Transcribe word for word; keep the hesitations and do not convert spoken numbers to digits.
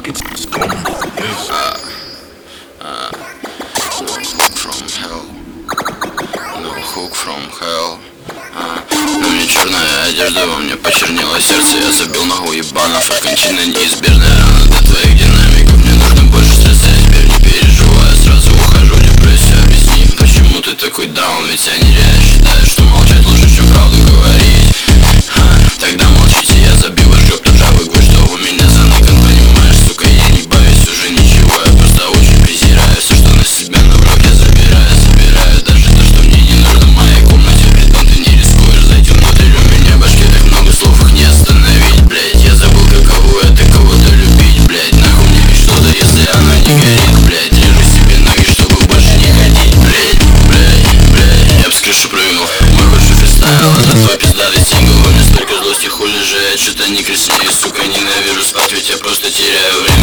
from hell. No hook from hell. А, на мне черная одежда, во мне почернело сердце. Я забил ногу ебанов, а кончина неизбежная рана для твоих динамиков. Мне нужно больше стресса, я теперь не переживаю. Сразу ухожу в депрессию, объясни, почему ты такой даун. Ведь я нереально считаю, что молчать лучше, чем правду говорить. Ха, тогда молчите, я забил ваш жоп, тот ржавый гвоздь, что у меня заныкан. Понимаешь, сука, я не боюсь уже ничего. Я просто очень презираю все, что на себя на в рот я забираю. Забираю даже то, что мне не нужно в моей комнате. Бетон, ты не рискуешь зайти внутрь, у меня в башке так много слов, их не остановить, блять. Я забыл, каково это кого-то любить, блять. Нахуй мне ведь что-то, если оно не горит, блять. Режу себе ноги, чтобы больше не ходить, блять, блять, блять. Я б с крыши прыгнул, мой больше фристайл, это твой пиздатый сингл. Во мне столько злости, хули же я что-то не краснею, сука, ненавижу спать, ведь я просто теряю время.